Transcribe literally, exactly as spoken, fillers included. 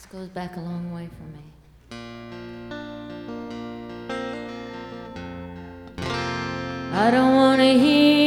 Goes back a long way for me. I don't want to hear